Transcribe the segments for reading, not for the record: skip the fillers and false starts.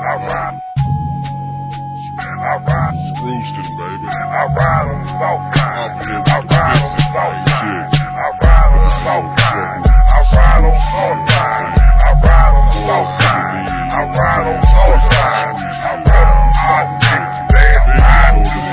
Roosting, baby. I ride on the soft side. Out here I with the ride on the Dixie soft thing, side. shit. I ride on the soft side. I ride on the soft side. I ride on the soft side. I ride on the soft side. I ride on the soft side. They ride on the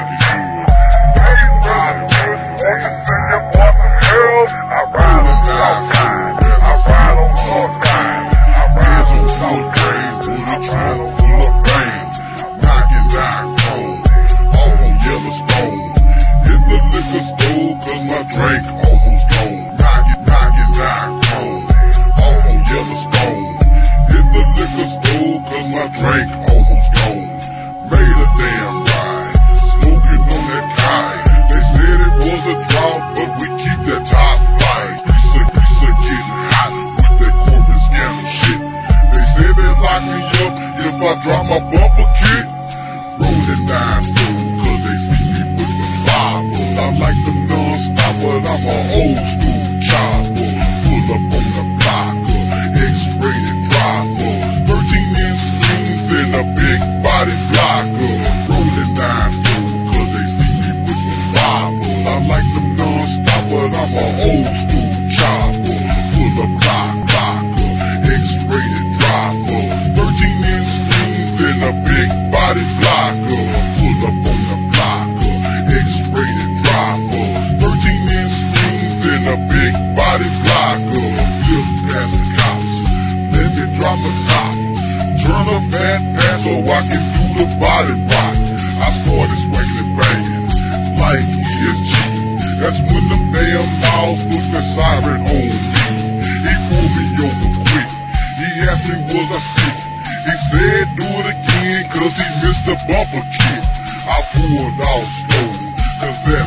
Hey, brother, want to send your boy some girls? I ride on the soft side. I ride on the soft side. I ride on the soft side. With a trunk full of pain, knocking down cones off on Yellowstone. Hit the liquor store 'cause my drink almost gone. Knocking down cones off on Yellowstone. Hit the liquor store 'cause my drink almost gone. Made a damn ride, smoking on that kite. They said it was a drought, but we keep that top flight. Greaser getting hot with that corporate scandal shit. They said they lock me up if I drop my bumper kit. Rolling down smooth 'cause they see me with the Bible. I like them non-stop, but I'm a old school chopper. Pull up on the blocker, X-rated driver, 13-inch screens and a big body blocker. Rolling down smooth 'cause they see me with the Bible. I like them non-stop, but I'm a old school chopper. Pull up blocker, X-rated driver, 13-inch screens and a big body blocker. Pull up on the blocker, X-rated driver, 13-inch screens and a big body blocker. Flip past the cops, let me drop a top. Turn a fat pass so I can do the body rock. I started swinging and banging like ESG. That's when them damn miles put the siren on me. He pulled me over quick. He asked me was I sick. He said do it again 'cause he missed the bumper kit. I pulled out slow 'cause that